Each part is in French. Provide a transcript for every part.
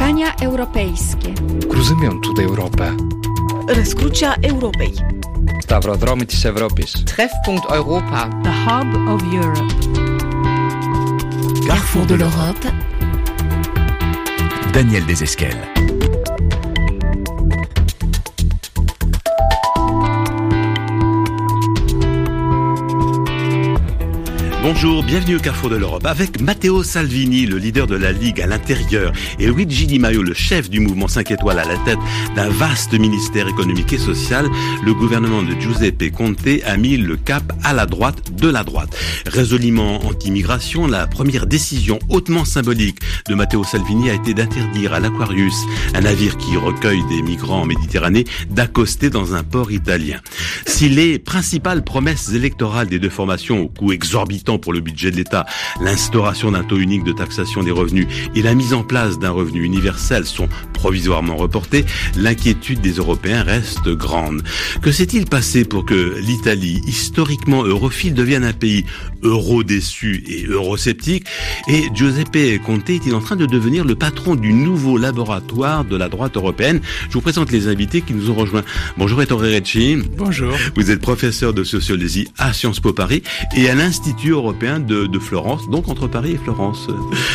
Spotkania europejskie. Cruzământul de Europa. Răscrucea Europei. Stavrodromit Europis. Treffpunkt Europa. The Hub of Europe. Carrefour de l'Europe. Daniel Desesquelles. Bonjour, bienvenue au Carrefour de l'Europe. Avec Matteo Salvini, le leader de la Ligue à l'intérieur, et Luigi Di Maio, le chef du mouvement 5 étoiles à la tête d'un vaste ministère économique et social, le gouvernement de Giuseppe Conte a mis le cap à la droite de la droite. Résolument anti-immigration, la première décision hautement symbolique de Matteo Salvini a été d'interdire à l'Aquarius, un navire qui recueille des migrants en Méditerranée, d'accoster dans un port italien. Si les principales promesses électorales des deux formations au coût exorbitant pour le budget de l'État, l'instauration d'un taux unique de taxation des revenus et la mise en place d'un revenu universel sont provisoirement reportées, l'inquiétude des Européens reste grande. Que s'est-il passé pour que l'Italie, historiquement europhile, devienne un pays euro-déçu et eurosceptique? Et Giuseppe Conte est-il en train de devenir le patron du nouveau laboratoire de la droite européenne? Je vous présente les invités qui nous ont rejoints. Bonjour Ettore Recci. Bonjour. Vous êtes professeur de sociologie à Sciences Po Paris et à l'Institut européen de Florence, donc entre Paris et Florence.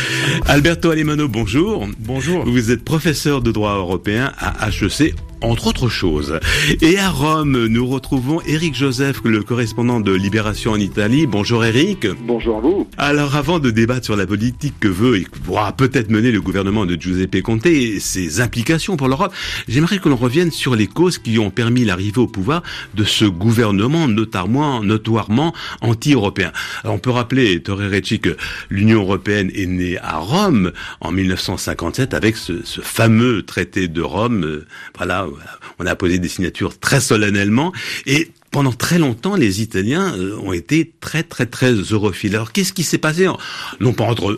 Alberto Alemanno, bonjour. Bonjour. Vous êtes professeur de droit européen à HEC, entre autres choses. Et à Rome, nous retrouvons Éric Joseph, le correspondant de Libération en Italie. Bonjour Éric. Bonjour à vous. Alors avant de débattre sur la politique que veut et que pourra peut-être mener le gouvernement de Giuseppe Conte et ses implications pour l'Europe, j'aimerais que l'on revienne sur les causes qui ont permis l'arrivée au pouvoir de ce gouvernement notoirement anti-européen. Alors on peut rappeler, Ettore Recci, que l'Union européenne est née à Rome en 1957 avec ce fameux traité de Rome. Voilà, on a posé des signatures très solennellement et pendant très longtemps, les Italiens ont été très europhiles. Alors, qu'est-ce qui s'est passé, non pas entre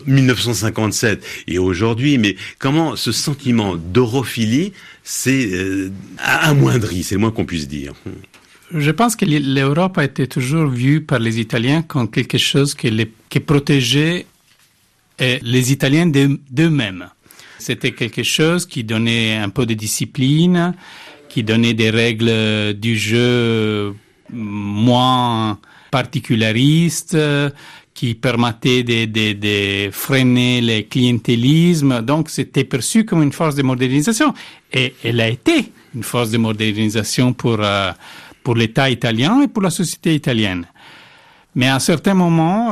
1957 et aujourd'hui, mais comment ce sentiment d'europhilie s'est amoindri, c'est le moins qu'on puisse dire. Je pense que l'Europe a été toujours vue par les Italiens comme quelque chose qui protégeait les Italiens d'eux-mêmes. C'était quelque chose qui donnait un peu de discipline, qui donnait des règles du jeu moins particularistes, qui permettait de freiner le clientélisme. Donc, c'était perçu comme une force de modernisation. Et elle a été une force de modernisation pour l'État italien et pour la société italienne. Mais à un certain moment,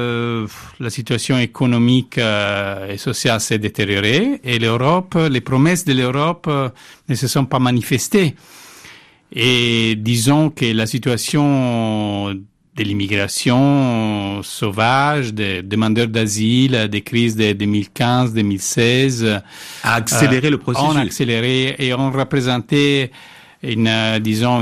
la situation économique et sociale s'est détériorée et les promesses de l'Europe ne se sont pas manifestées. Et disons que la situation de l'immigration sauvage, des demandeurs d'asile, des crises de 2015-2016 a accéléré le processus. On a accéléré et on représentait un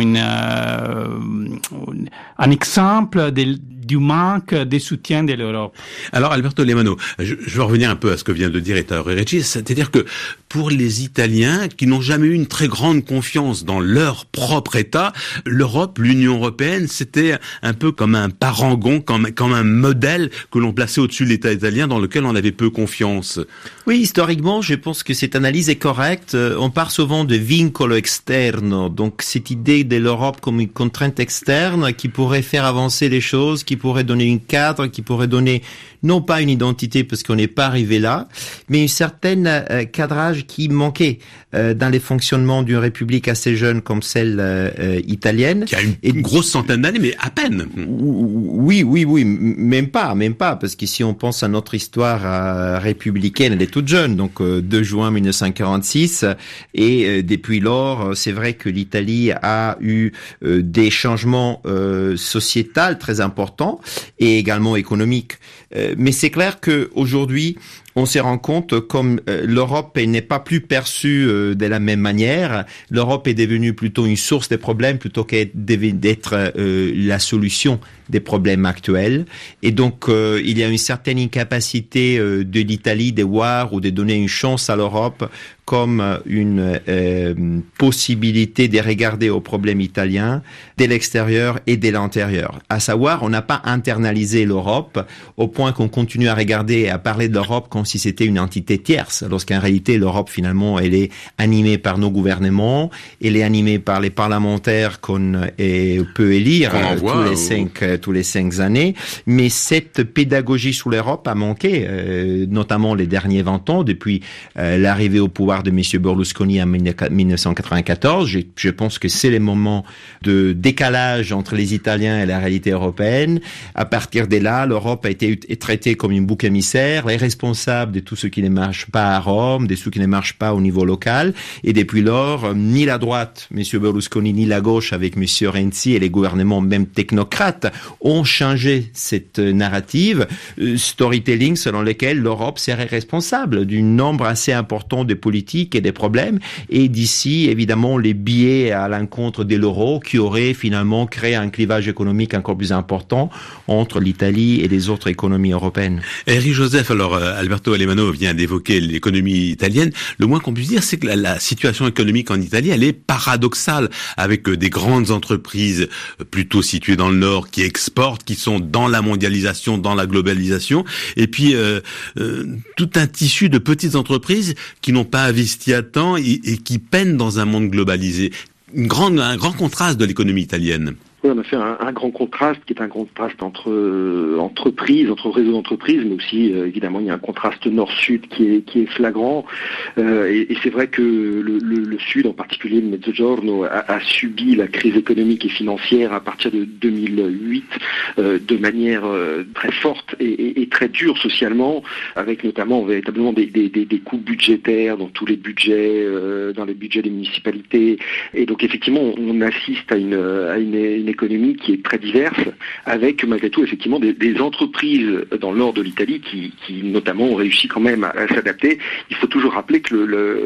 exemple du manque de soutien de l'Europe. Alors Alberto Alemanno, je vais revenir un peu à ce que vient de dire Ettore Recci, c'est-à-dire que pour les Italiens qui n'ont jamais eu une très grande confiance dans leur propre État, l'Europe, l'Union européenne, c'était un peu comme un parangon, comme un modèle que l'on plaçait au-dessus de l'État italien dans lequel on avait peu confiance. Oui, historiquement, je pense que cette analyse est correcte. On parle souvent de vincolo externo, donc cette idée de l'Europe comme une contrainte externe qui pourrait faire avancer les choses, qui pourrait donner un cadre, qui pourrait donner non pas une identité parce qu'on n'est pas arrivé là, mais un certain cadrage qui manquait dans les fonctionnements d'une république assez jeune comme celle italienne. Qui a une grosse centaine d'années, mais à peine. Oui, même pas, parce que si on pense à notre histoire républicaine, elle est toute jeune, donc 2 juin 1946, et depuis lors, c'est vrai que l'Italie a eu des changements sociétals très importants et également économiques. Mais c'est clair que aujourd'hui, on se rend compte comme l'Europe n'est pas plus perçue de la même manière. L'Europe est devenue plutôt une source des problèmes plutôt qu'être la solution des problèmes actuels. Et donc, il y a une certaine incapacité de l'Italie de voir ou de donner une chance à l'Europe comme une possibilité de regarder aux problèmes italiens de l'extérieur et de l'intérieur. À savoir, on n'a pas internalisé l'Europe au point qu'on continue à regarder et à parler de l'Europe comme comme si c'était une entité tierce, lorsqu'en réalité l'Europe finalement elle est animée par nos gouvernements, elle est animée par les parlementaires qu'on peut élire tous les 5 années, mais cette pédagogie sur l'Europe a manqué, notamment les derniers 20 ans, depuis l'arrivée au pouvoir de M. Berlusconi en 1994. Je pense que c'est le moment de décalage entre les Italiens et la réalité européenne. À partir de là, l'Europe a été traitée comme une bouc émissaire, les responsables de tout ce qui ne marche pas à Rome, de tout ce qui ne marche pas au niveau local. Et depuis lors, ni la droite, M. Berlusconi, ni la gauche avec M. Renzi et les gouvernements même technocrates ont changé cette narrative, storytelling selon lequel l'Europe serait responsable d'un nombre assez important de politiques et des problèmes. Et d'ici, évidemment, les biais à l'encontre de l'euro qui aurait finalement créé un clivage économique encore plus important entre l'Italie et les autres économies européennes. Éric Joseph, alors Alberto Alemanno vient d'évoquer l'économie italienne. Le moins qu'on puisse dire, c'est que la situation économique en Italie, elle est paradoxale, avec des grandes entreprises plutôt situées dans le nord qui exportent, qui sont dans la mondialisation, dans la globalisation, et puis tout un tissu de petites entreprises qui n'ont pas investi à temps et qui peinent dans un monde globalisé. Un grand contraste de l'économie italienne. Oui, on a fait un grand contraste qui est un contraste entre entreprises, entre réseaux d'entreprises, mais aussi évidemment il y a un contraste nord-sud qui est flagrant. Et c'est vrai que le sud, en particulier le Mezzogiorno, a subi la crise économique et financière à partir de 2008 de manière très forte et très dure socialement, avec notamment véritablement des coûts budgétaires dans tous les budgets, dans les budgets des municipalités. Et donc effectivement on assiste à une économie qui est très diverse, avec malgré tout effectivement des entreprises dans le nord de l'Italie qui notamment ont réussi quand même à s'adapter. Il faut toujours rappeler que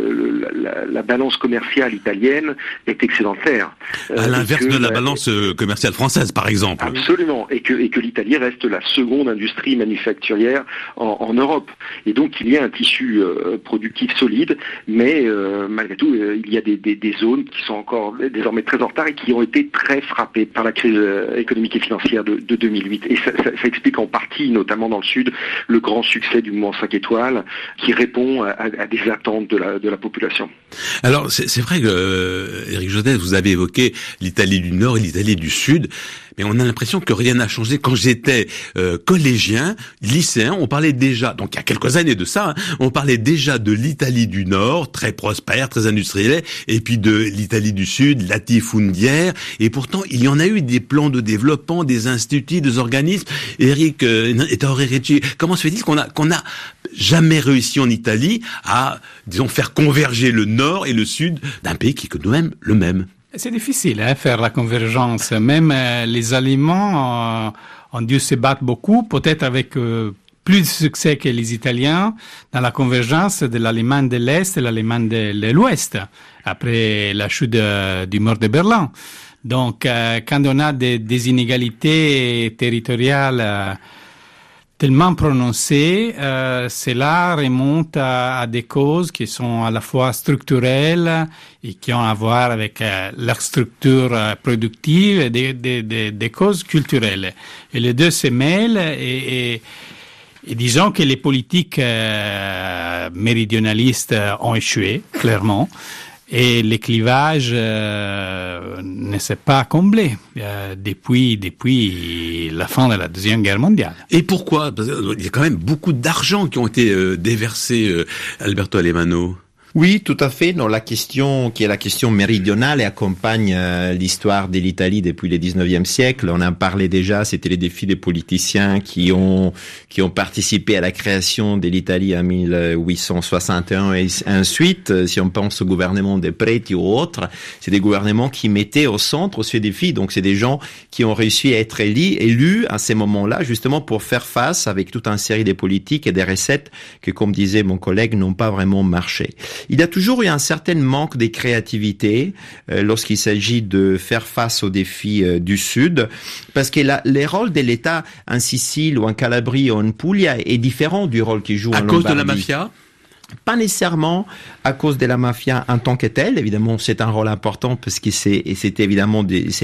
la balance commerciale italienne est excédentaire. À l'inverse de la balance commerciale française, par exemple. Absolument, et que l'Italie reste la seconde industrie manufacturière en Europe. Et donc il y a un tissu productif solide, mais malgré tout il y a des zones qui sont encore désormais très en retard et qui ont été très frappées par la crise économique et financière de 2008. Et ça explique en partie, notamment dans le Sud, le grand succès du mouvement 5 étoiles qui répond à des attentes de la population. Alors, c'est vrai que, Éric Joseph, vous avez évoqué l'Italie du Nord et l'Italie du Sud, mais on a l'impression que rien n'a changé. Quand j'étais collégien, lycéen, on parlait déjà, donc il y a quelques années de ça, on parlait déjà de l'Italie du Nord, très prospère, très industrielle, et puis de l'Italie du Sud, latifondière, et pourtant il y en a eu des plans de développement, des instituts, des organismes. Éric Ricci, comment se fait-il qu'on a jamais réussi en Italie à, disons, faire converger le Nord et le Sud d'un pays qui est que nous-mêmes le même? C'est difficile, faire la convergence. Même les Allemands ont dû se battre beaucoup, peut-être avec plus de succès que les Italiens, dans la convergence de l'Allemagne de l'Est et l'Allemagne de l'Ouest, après la chute du mur de Berlin. Donc, quand on a des inégalités territoriales tellement prononcées, cela remonte à des causes qui sont à la fois structurelles et qui ont à voir avec leur structure productive et des causes culturelles. Et les deux se mêlent et disons que les politiques méridionalistes ont échoué, clairement. Et le clivage ne s'est pas comblé depuis la fin de la Deuxième Guerre mondiale. Et pourquoi? Parce qu'il y a quand même beaucoup d'argent qui ont été déversés, Alberto Alemanno. Oui, tout à fait. Non, la question qui est la question méridionale et accompagne l'histoire de l'Italie depuis le 19e siècle. On en parlait déjà, c'était les défis des politiciens qui ont participé à la création de l'Italie en 1861 et ensuite. Si on pense au gouvernement des Preti ou autres, c'est des gouvernements qui mettaient au centre ces défis. Donc c'est des gens qui ont réussi à être élus à ces moments-là, justement pour faire face avec toute une série de politiques et des recettes que, comme disait mon collègue, n'ont pas vraiment marché. Il y a toujours eu un certain manque de créativité lorsqu'il s'agit de faire face aux défis du Sud, parce que les rôles de l'État en Sicile ou en Calabrie ou en Puglia est différent du rôle qu'il joue en Lombardie. À cause de la mafia? Pas nécessairement à cause de la mafia en tant que telle. Évidemment, c'est un rôle important parce que c'est évidemment c'est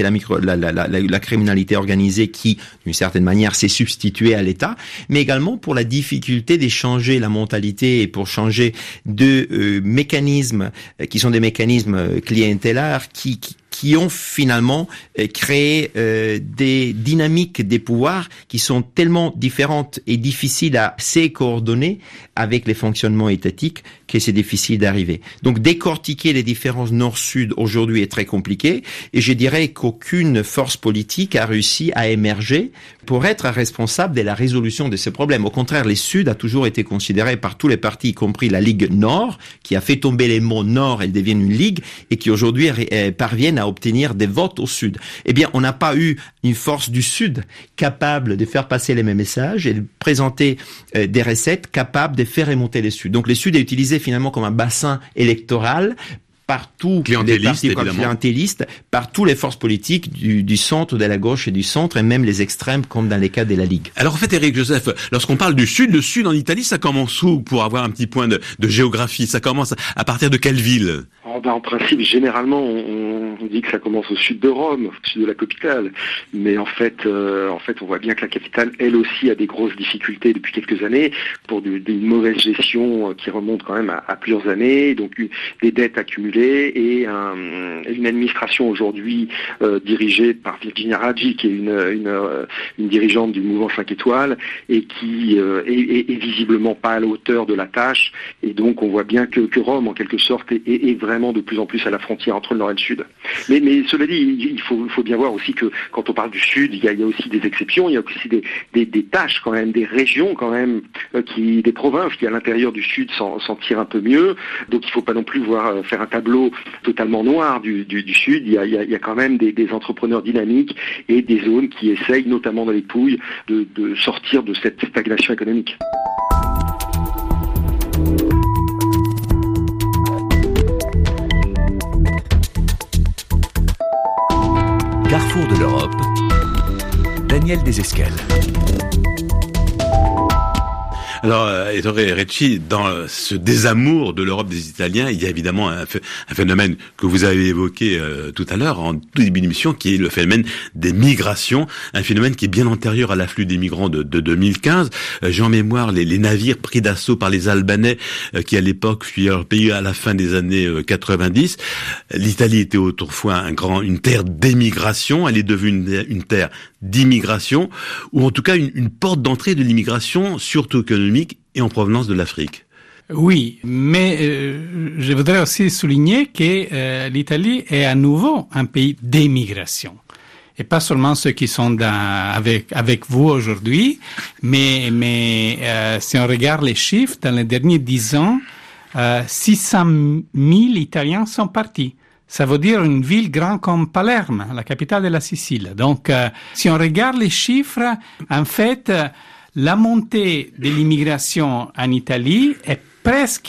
la criminalité organisée qui, d'une certaine manière, s'est substituée à l'État, mais également pour la difficulté de changer la mentalité et pour changer de mécanismes qui sont des mécanismes clientélaires qui ont finalement créé des dynamiques des pouvoirs qui sont tellement différentes et difficiles à se coordonner avec les fonctionnements étatiques que c'est difficile d'arriver. Donc décortiquer les différences nord-sud aujourd'hui est très compliqué et je dirais qu'aucune force politique a réussi à émerger pour être responsable de la résolution de ces problèmes. Au contraire, les Sud a toujours été considéré par tous les partis, y compris la Ligue Nord, qui a fait tomber les mots Nord, elle devient une Ligue et qui aujourd'hui parviennent à obtenir des votes au Sud. Eh bien, on n'a pas eu une force du Sud capable de faire passer les mêmes messages et de présenter des recettes capables de faire remonter les Sud. Donc, les Sud est utilisé finalement comme un bassin électoral par tous les partis clientélistes, par toutes les forces politiques du centre, de la gauche et du centre, et même les extrêmes, comme dans les cas de la Ligue. Alors en fait, Éric Joseph, lorsqu'on parle du Sud, le Sud en Italie, ça commence où, pour avoir un petit point de géographie? Ça commence à partir de quelle ville? En principe, généralement, on dit que ça commence au sud de Rome, au sud de la capitale. Mais en fait, on voit bien que la capitale, elle aussi, a des grosses difficultés depuis quelques années pour une mauvaise gestion qui remonte quand même à plusieurs années, donc des dettes accumulées et une administration aujourd'hui dirigée par Virginia Raggi, qui est une dirigeante du mouvement 5 étoiles et qui est visiblement pas à la hauteur de la tâche. Et donc, on voit bien que Rome, en quelque sorte, est vraiment de plus en plus à la frontière entre le nord et le sud. Mais cela dit, il faut bien voir aussi que quand on parle du sud, il y a aussi des exceptions, il y a aussi des tâches quand même, des régions quand même, des provinces qui à l'intérieur du sud s'en tirent un peu mieux. Donc il ne faut pas non plus faire un tableau totalement noir du sud. Il y a quand même des entrepreneurs dynamiques et des zones qui essayent, notamment dans les Pouilles, de sortir de cette stagnation économique. Carrefour de l'Europe, Daniel Desesquelles. Alors, Ettore Recci, dans ce désamour de l'Europe des Italiens, il y a évidemment un phénomène que vous avez évoqué tout à l'heure, en tout début d'émission, qui est le phénomène des migrations, un phénomène qui est bien antérieur à l'afflux des migrants de 2015. J'ai en mémoire les navires pris d'assaut par les Albanais qui, à l'époque, fuyaient leur pays à la fin des années 90. L'Italie était autrefois une terre d'émigration, elle est devenue une terre d'immigration, ou en tout cas une porte d'entrée de l'immigration, surtout économique, et en provenance de l'Afrique. Oui, mais je voudrais aussi souligner que l'Italie est à nouveau un pays d'émigration. Et pas seulement ceux qui sont avec vous aujourd'hui, mais si on regarde les chiffres, dans les derniers 10 ans, 600 000 Italiens sont partis. Ça veut dire une ville grande comme Palerme, la capitale de la Sicile. Donc, si on regarde les chiffres, en fait, la montée de l'immigration en Italie est presque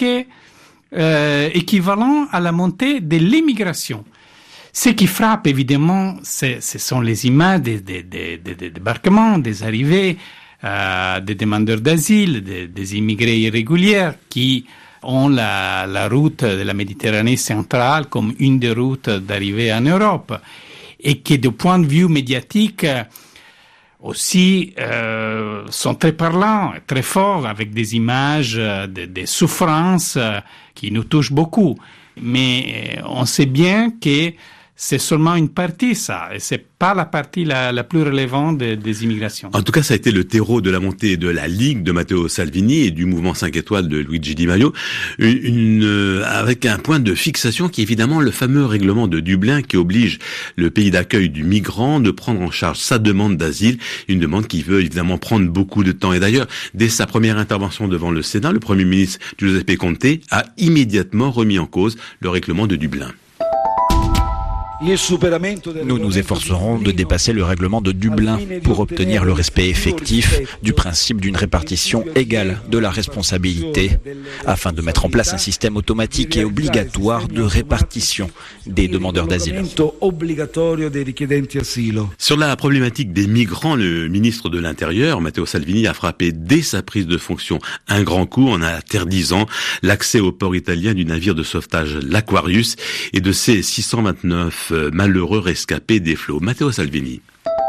équivalent à la montée de l'immigration. Ce qui frappe, évidemment, ce sont les images des débarquements, des arrivées, des demandeurs d'asile, des immigrés irréguliers qui ont la route de la Méditerranée centrale comme une des routes d'arrivée en Europe et qui, du point de vue médiatique, aussi sont très parlants, très forts, avec des images, des souffrances qui nous touchent beaucoup. Mais on sait bien que c'est seulement une partie, ça, et c'est pas la partie la plus relevante des immigrations. En tout cas, ça a été le terreau de la montée de la Ligue de Matteo Salvini et du mouvement 5 étoiles de Luigi Di Maio, avec un point de fixation qui est évidemment le fameux règlement de Dublin qui oblige le pays d'accueil du migrant de prendre en charge sa demande d'asile, une demande qui veut évidemment prendre beaucoup de temps. Et d'ailleurs, dès sa première intervention devant le Sénat, le Premier ministre Giuseppe Conte a immédiatement remis en cause le règlement de Dublin. Nous nous efforcerons de dépasser le règlement de Dublin pour obtenir le respect effectif du principe d'une répartition égale de la responsabilité, afin de mettre en place un système automatique et obligatoire de répartition des demandeurs d'asile. Sur la problématique des migrants, le ministre de l'Intérieur, Matteo Salvini, a frappé dès sa prise de fonction un grand coup en interdisant l'accès au port italien du navire de sauvetage l'Aquarius et de ses 629 malheureux rescapés des flots. Matteo Salvini.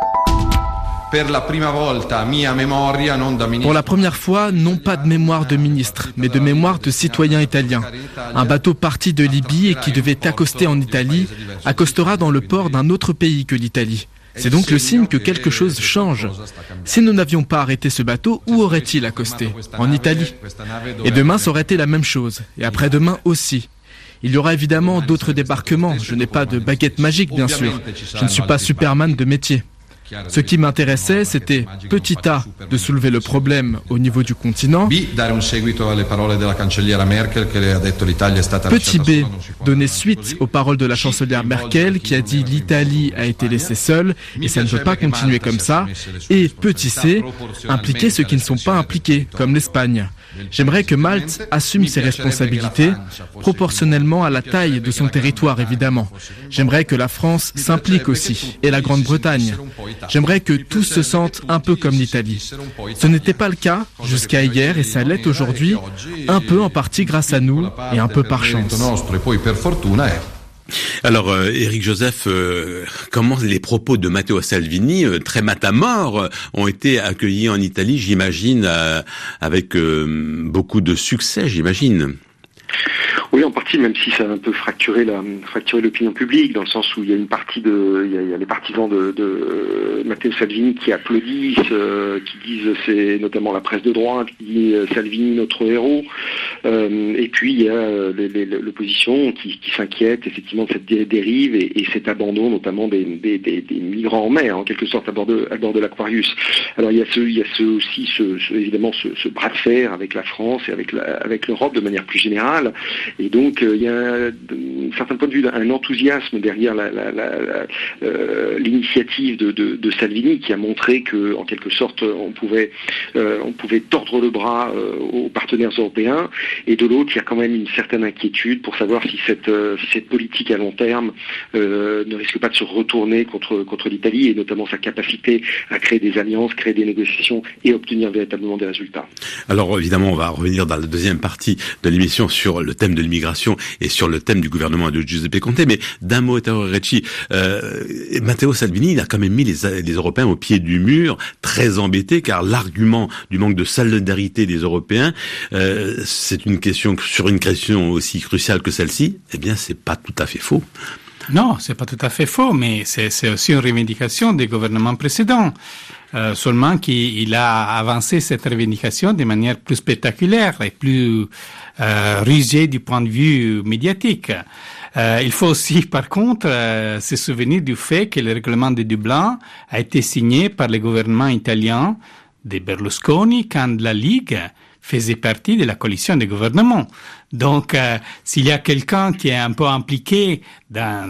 Pour la première fois, non pas de mémoire de ministre, mais de mémoire de citoyen italien. Un bateau parti de Libye et qui devait accoster en Italie, accostera dans le port d'un autre pays que l'Italie. C'est donc le signe que quelque chose change. Si nous n'avions pas arrêté ce bateau, où aurait-il accosté ? En Italie. Et demain, ça aurait été la même chose. Et après-demain aussi. Il y aura évidemment d'autres débarquements. Je n'ai pas de baguette magique, bien sûr. Je ne suis pas Superman de métier. Ce qui m'intéressait, c'était, petit a, de soulever le problème au niveau du continent. Petit b, donner suite aux paroles de la chancelière Merkel qui a dit l'Italie a été laissée seule et ça ne peut pas continuer comme ça. Et petit c, impliquer ceux qui ne sont pas impliqués, comme l'Espagne. J'aimerais que Malte assume ses responsabilités, proportionnellement à la taille de son territoire, évidemment. J'aimerais que la France s'implique aussi, et la Grande-Bretagne. J'aimerais que tous se sentent un peu comme l'Italie. Ce n'était pas le cas jusqu'à hier, et ça l'est aujourd'hui, un peu en partie grâce à nous, et un peu par chance. Alors, Éric Joseph, comment les propos de Matteo Salvini, très matamores, ont été accueillis en Italie, j'imagine, avec beaucoup de succès, j'imagine. Oui, en partie, même si ça a un peu fracturé l'opinion publique, dans le sens où il y a une partie il y a les partisans de Matteo Salvini qui applaudissent, qui disent, c'est notamment la presse de droite, qui dit Salvini notre héros, et puis il y a l'opposition qui s'inquiète effectivement de cette dérive et cet abandon notamment des migrants en mer, en quelque sorte à bord de l'Aquarius. Alors il y a aussi évidemment ce bras de fer avec la France et avec l'Europe de manière plus générale. Et donc il y a d'un certain point de vue un enthousiasme derrière l'initiative de Salvini qui a montré que en quelque sorte on pouvait tordre le bras aux partenaires européens, et de l'autre il y a quand même une certaine inquiétude pour savoir si cette politique à long terme ne risque pas de se retourner contre l'Italie et notamment sa capacité à créer des alliances, créer des négociations et obtenir véritablement des résultats. Alors évidemment on va revenir dans la deuxième partie de l'émission sur le thème de l'immigration et sur le thème du gouvernement de Giuseppe Conte, mais d'un mot, Ettore Recci, Matteo Salvini, il a quand même mis les Européens au pied du mur, très embêtés, car l'argument du manque de solidarité des Européens, c'est une question aussi cruciale que celle-ci, eh bien, c'est pas tout à fait faux. Non, c'est pas tout à fait faux, mais c'est aussi une revendication des gouvernements précédents. Seulement qu'il a avancé cette revendication de manière plus spectaculaire et plus rusée du point de vue médiatique. Il faut aussi, par contre, se souvenir du fait que le règlement de Dublin a été signé par le gouvernement italien de Berlusconi quand la Ligue faisait partie de la coalition des gouvernements. Donc, s'il y a quelqu'un qui est un peu impliqué dans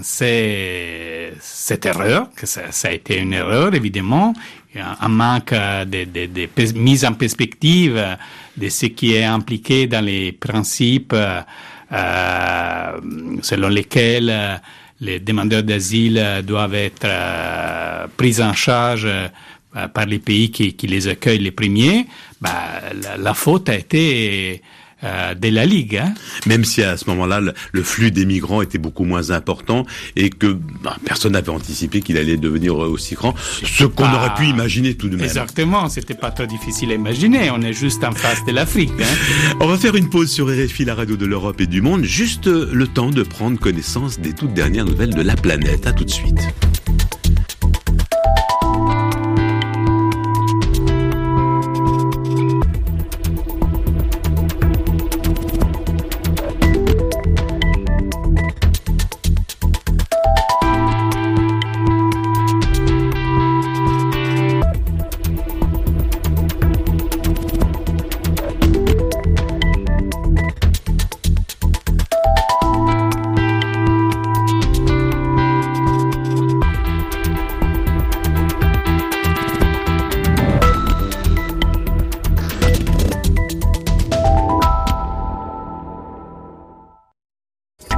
cette erreur, que ça a été une erreur, évidemment, un manque de mise en perspective de ce qui est impliqué dans les principes selon lesquels les demandeurs d'asile doivent être pris en charge par les pays qui les accueillent les premiers, la faute a été de la Ligue. Même si à ce moment-là, le flux des migrants était beaucoup moins important et que personne n'avait anticipé qu'il allait devenir aussi grand, ce qu'on aurait pu imaginer tout de même. Exactement, c'était pas trop difficile à imaginer, on est juste en face de l'Afrique. On va faire une pause sur RFI, la radio de l'Europe et du monde, juste le temps de prendre connaissance des toutes dernières nouvelles de la planète. À tout de suite.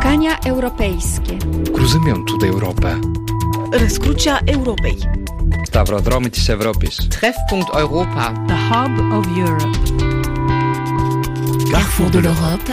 Spotkania europejskie. Κρουζιμιον de Europa. Răscrucea Europei. Stavrodromi της Ευρώπης. Treffpunkt Europa. The hub of Europe. Carrefour de l'Europe.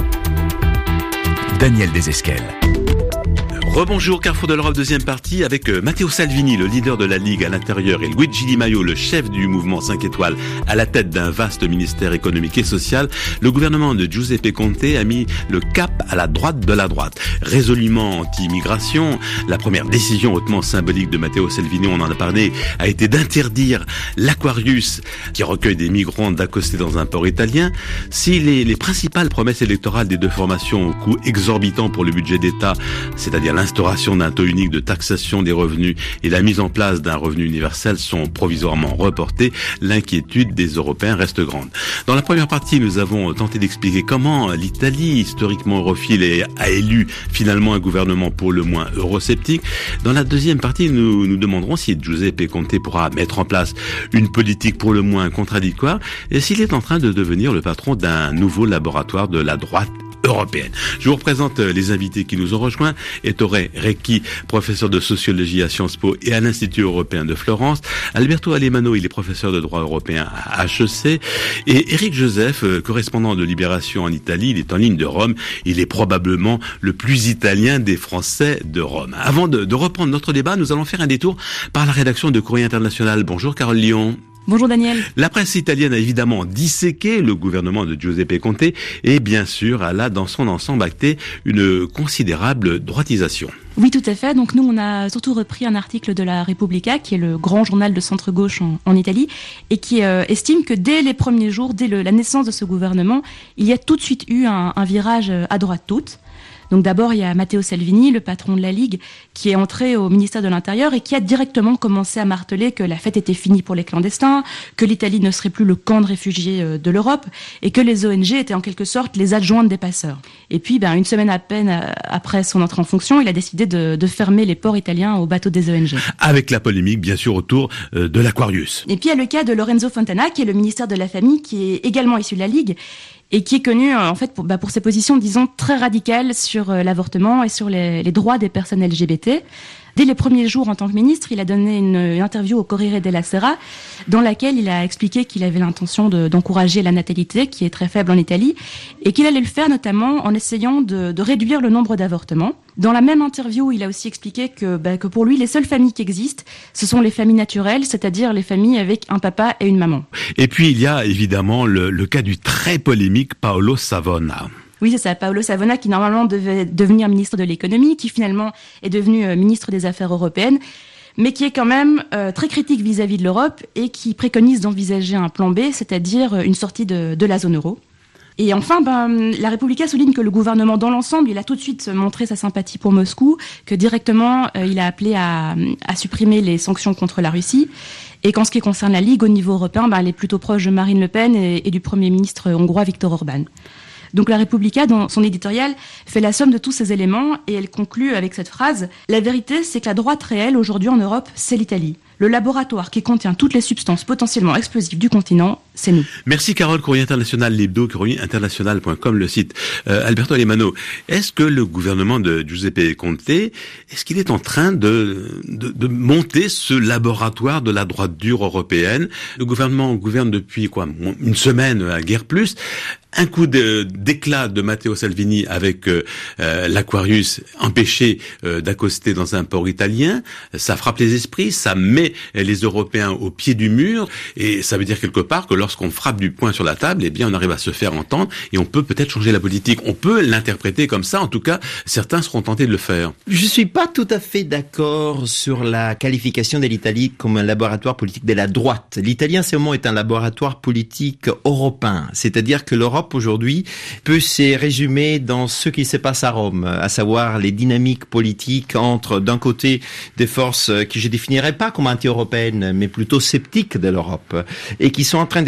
Daniel Desesquelles. Rebonjour, Carrefour de l'Europe, deuxième partie, avec Matteo Salvini, le leader de la Ligue à l'intérieur, et Luigi Di Maio, le chef du mouvement 5 étoiles, à la tête d'un vaste ministère économique et social. Le gouvernement de Giuseppe Conte a mis le cap à la droite de la droite. Résolument anti-immigration, la première décision hautement symbolique de Matteo Salvini, on en a parlé, a été d'interdire l'Aquarius, qui recueille des migrants, d'accoster dans un port italien. Si les principales promesses électorales des deux formations au coût exorbitant pour le budget d'État, c'est-à-dire l'instauration d'un taux unique de taxation des revenus et la mise en place d'un revenu universel sont provisoirement reportés, l'inquiétude des Européens reste grande. Dans la première partie, nous avons tenté d'expliquer comment l'Italie, historiquement europhile, a élu finalement un gouvernement pour le moins eurosceptique. Dans la deuxième partie, nous demanderons si Giuseppe Conte pourra mettre en place une politique pour le moins contradictoire et s'il est en train de devenir le patron d'un nouveau laboratoire de la droite européenne. Je vous représente les invités qui nous ont rejoints. Ettore Recchi, professeur de sociologie à Sciences Po et à l'Institut européen de Florence. Alberto Alemanno, il est professeur de droit européen à HEC. Et Éric Joseph, correspondant de Libération en Italie, il est en ligne de Rome. Il est probablement le plus italien des Français de Rome. Avant de reprendre notre débat, nous allons faire un détour par la rédaction de Courrier International. Bonjour Carole Lyon. Bonjour Daniel. La presse italienne a évidemment disséqué le gouvernement de Giuseppe Conte et bien sûr elle a dans son ensemble acté une considérable droitisation. Oui, tout à fait. Donc nous, on a surtout repris un article de la Repubblica, qui est le grand journal de centre-gauche en Italie, et qui estime que dès les premiers jours, dès la naissance de ce gouvernement, il y a tout de suite eu un virage à droite toute. Donc d'abord, il y a Matteo Salvini, le patron de la Ligue, qui est entré au ministère de l'Intérieur et qui a directement commencé à marteler que la fête était finie pour les clandestins, que l'Italie ne serait plus le camp de réfugiés de l'Europe et que les ONG étaient en quelque sorte les adjointes des passeurs. Et puis, une semaine à peine après son entrée en fonction, il a décidé de fermer les ports italiens aux bateaux des ONG. Avec la polémique, bien sûr, autour de l'Aquarius. Et puis, il y a le cas de Lorenzo Fontana, qui est le ministère de la Famille, qui est également issu de la Ligue, et qui est connu en fait pour ses positions, disons, très radicales sur l'avortement et sur les droits des personnes LGBT. Dès les premiers jours en tant que ministre, il a donné une interview au Corriere della Sera dans laquelle il a expliqué qu'il avait l'intention d'encourager la natalité, qui est très faible en Italie, et qu'il allait le faire notamment en essayant de réduire le nombre d'avortements. Dans la même interview, il a aussi expliqué que pour lui, les seules familles qui existent, ce sont les familles naturelles, c'est-à-dire les familles avec un papa et une maman. Et puis, il y a évidemment le cas du très polémique Paolo Savona. Oui, c'est ça, Paolo Savona, qui normalement devait devenir ministre de l'économie, qui finalement est devenu ministre des Affaires européennes, mais qui est quand même très critique vis-à-vis de l'Europe et qui préconise d'envisager un plan B, c'est-à-dire une sortie de la zone euro. Et enfin, la Repubblica souligne que le gouvernement dans l'ensemble, il a tout de suite montré sa sympathie pour Moscou, que directement, il a appelé à supprimer les sanctions contre la Russie. Et qu'en ce qui concerne la Ligue au niveau européen, elle est plutôt proche de Marine Le Pen et du Premier ministre hongrois Viktor Orban. Donc la Repubblica, dans son éditorial, fait la somme de tous ces éléments et elle conclut avec cette phrase « La vérité, c'est que la droite réelle aujourd'hui en Europe, c'est l'Italie. Le laboratoire qui contient toutes les substances potentiellement explosives du continent, c'est nous. » Merci Carole, Courrier International, l'hebdo, courrierinternational.com, le site. Alberto Alemanno, est-ce que le gouvernement de Giuseppe Conte, est-ce qu'il est en train de monter ce laboratoire de la droite dure européenne? Le gouvernement gouverne depuis une semaine, à guère plus. Un coup d'éclat de Matteo Salvini avec l'Aquarius empêché d'accoster dans un port italien, ça frappe les esprits, ça met les Européens au pied du mur, et ça veut dire quelque part que lorsqu'on frappe du poing sur la table, on arrive à se faire entendre et on peut peut-être changer la politique. On peut l'interpréter comme ça, en tout cas, certains seront tentés de le faire. Je suis pas tout à fait d'accord sur la qualification de l'Italie comme un laboratoire politique de la droite. L'Italie, en ce moment, est un laboratoire politique européen, c'est-à-dire que l'Europe aujourd'hui peut se résumer dans ce qui se passe à Rome, à savoir les dynamiques politiques entre d'un côté des forces qui je définirais pas comme anti-européennes mais plutôt sceptiques de l'Europe et qui sont en train de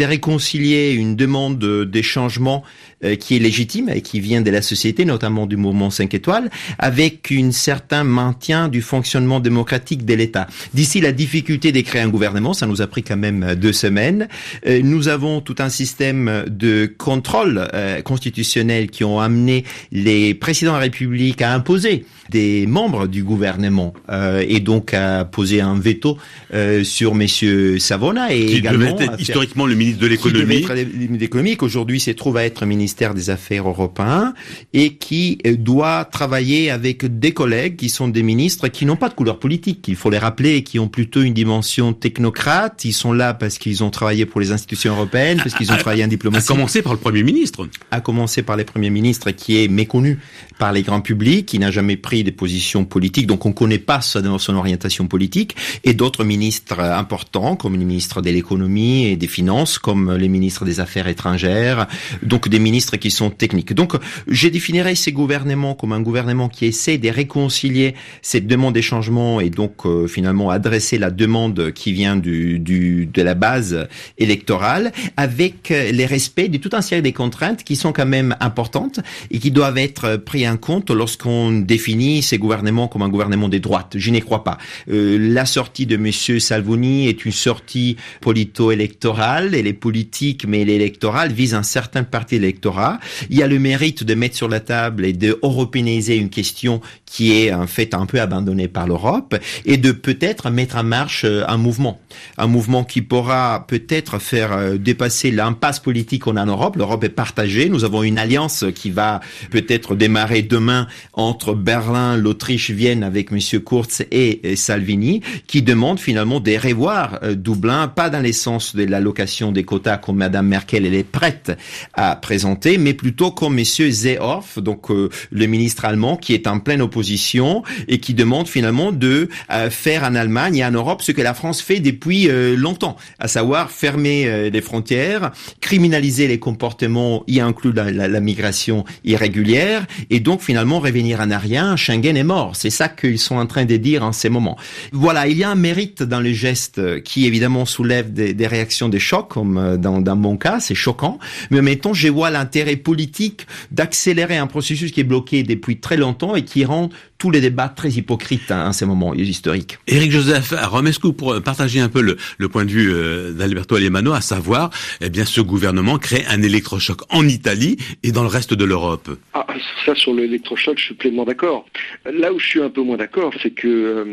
de réconcilier une demande des changements qui est légitime et qui vient de la société, notamment du mouvement 5 étoiles, avec un certain maintien du fonctionnement démocratique de l'État. D'ici la difficulté de créer un gouvernement, ça nous a pris quand même 2 semaines. Nous avons tout un système de contrôle constitutionnel qui ont amené les présidents de la République à imposer des membres du gouvernement et donc à poser un veto sur messieurs Savona et qui également devait être historiquement le ministre de l'économie. Qui devait être le ministre de l'économie, qu'aujourd'hui se trouve à être ministère des Affaires européen et qui doit travailler avec des collègues qui sont des ministres qui n'ont pas de couleur politique, il faut les rappeler, qui ont plutôt une dimension technocrate. Ils sont là parce qu'ils ont travaillé pour les institutions européennes, parce qu'ils ont travaillé en diplomatie. À commencer par le Premier ministre. À commencer par le Premier ministre qui est méconnu par les grands publics, qui n'a jamais pris des positions politiques, donc on ne connaît pas son orientation politique, et d'autres ministres importants, comme le ministre de l'économie et des finances, comme les ministres des Affaires étrangères, donc des ministres qui sont techniques. Donc, je définirais ces gouvernements comme un gouvernement qui essaie de réconcilier cette demande des changements et donc finalement adresser la demande qui vient de la base électorale avec les respects de tout un série de contraintes qui sont quand même importantes et qui doivent être pris en compte lorsqu'on définit ces gouvernements comme un gouvernement des droites. Je n'y crois pas. La sortie de monsieur Salvini est une sortie polito-électorale. Elle est politique, mais elle est électorale, vise un certain parti électoral. Il y a le mérite de mettre sur la table et de européaniser une question qui est en fait un peu abandonnée par l'Europe et de peut-être mettre en marche un mouvement qui pourra peut-être faire dépasser l'impasse politique qu'on a en Europe. L'Europe est partagée. Nous avons une alliance qui va peut-être démarrer demain entre Berlin, l'Autriche, Vienne avec monsieur Kurz et Salvini, qui demande finalement de revoir Dublin, pas dans le sens de l'allocation des quotas comme madame Merkel elle est prête à présenter, mais plutôt comme monsieur Seehofer, donc le ministre allemand qui est en pleine opposition et qui demande finalement de faire en Allemagne et en Europe ce que la France fait depuis longtemps, à savoir fermer les frontières, criminaliser les comportements, y inclut la migration irrégulière, et donc finalement revenir en arrière. Schengen est mort. C'est ça qu'ils sont en train de dire en ces moments. Voilà, il y a un mérite dans le geste qui évidemment soulève des réactions de choc, comme dans mon cas, c'est choquant, mais en même temps, je vois l'intérêt politique d'accélérer un processus qui est bloqué depuis très longtemps et qui rend tous les débats très hypocrites en ces moments historiques. Éric Joseph à Romescu, pour partager un peu le point de vue d'Alberto Alemanno, à savoir, eh bien, ce gouvernement crée un électrochoc en Italie et dans le reste de l'Europe. Ah, ça, sur l'électrochoc, je suis pleinement d'accord. Là où je suis un peu moins d'accord, c'est que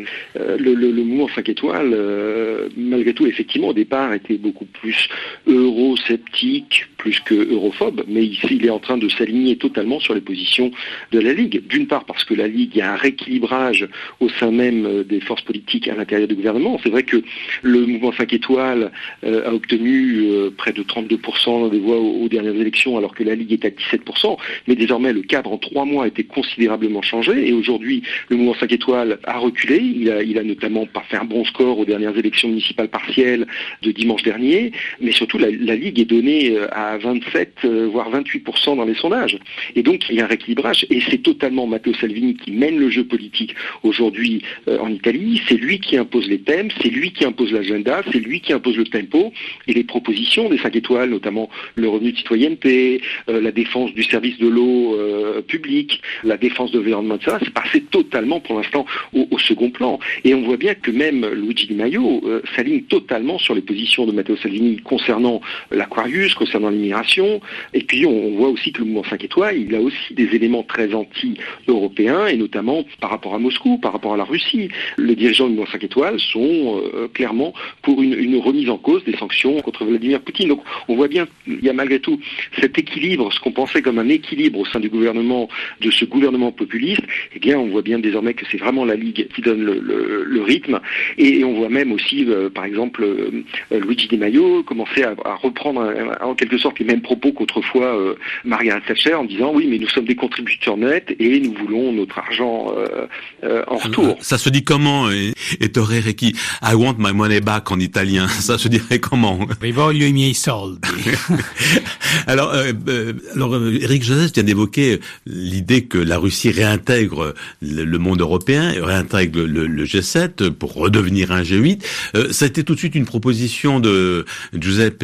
le mouvement 5 étoiles, malgré tout, effectivement, au départ, était beaucoup plus eurosceptique, plus que europhobe, mais ici, il est en train de s'aligner totalement sur les positions de la Ligue. D'une part, parce que la Ligue, il y a un rééquilibrage au sein même des forces politiques à l'intérieur du gouvernement. C'est vrai que le mouvement 5 étoiles a obtenu près de 32% des voix aux dernières élections, alors que la Ligue est à 17%, mais désormais, le cadre en 3 mois a été considérablement changé, et aujourd'hui, le mouvement 5 étoiles a reculé. Il a notamment pas fait un bon score aux dernières élections municipales partielles de dimanche dernier, mais surtout, la Ligue est donnée à 27, voire 28% dans les sondages. Et donc, il y a un rééquilibrage, et c'est totalement Matteo Salvini qui mène le jeu politique aujourd'hui en Italie. C'est lui qui impose les thèmes, c'est lui qui impose l'agenda, c'est lui qui impose le tempo, et les propositions des 5 étoiles, notamment le revenu de citoyenneté, la défense du service de l'eau public, la défense de l'environnement, ça, c'est passé totalement pour l'instant au second plan. Et on voit bien que même Luigi Di Maio s'aligne totalement sur les positions de Matteo Salvini concernant l'Aquarius, concernant l'immigration, et puis on voit aussi que le mouvement 5 étoiles, il a aussi des éléments très anti-européens, et notamment par rapport à Moscou, par rapport à la Russie. Les dirigeants du mouvement 5 étoiles sont clairement pour une remise en cause des sanctions contre Vladimir Poutine. Donc on voit bien, il y a malgré tout cet équilibre, ce qu'on pensait comme un équilibre au sein du gouvernement, de ce gouvernement populiste, eh bien on voit bien désormais que c'est vraiment la Ligue qui donne le rythme, et on voit même aussi, par exemple, Luigi Di Maio commencer à reprendre en quelque sorte les mêmes propos qu'autrefois Margaret Thatcher, en disant oui, mais nous sommes des contributeurs nets et nous voulons notre argent en retour. Ça se dit comment, torrere chi I want my money back en italien? Ça se dirait comment? Rivoglio i miei soldi. Alors, Éric Joseph vient d'évoquer l'idée que la Russie réintègre le monde européen, réintègre le G7 pour redevenir un G8. Ça a été tout de suite une proposition de Giuseppe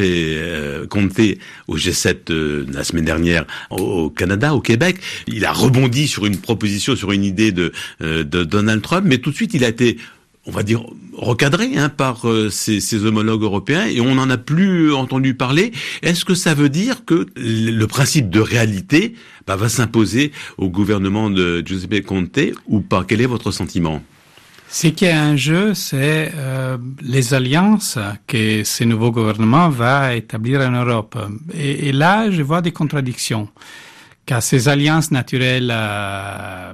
Conte au G7 la semaine dernière au Canada, au Québec. Il a rebondi sur une proposition, sur une idée de Donald Trump, mais tout de suite il a été, on va dire, recadré par ses homologues européens, et on n'en a plus entendu parler. Est-ce que ça veut dire que le principe de réalité va s'imposer au gouvernement de Giuseppe Conte ou pas? Quel est votre sentiment? Ce qui est en jeu, c'est les alliances que ce nouveau gouvernement va établir en Europe. Et là, je vois des contradictions. Car ces alliances naturelles, à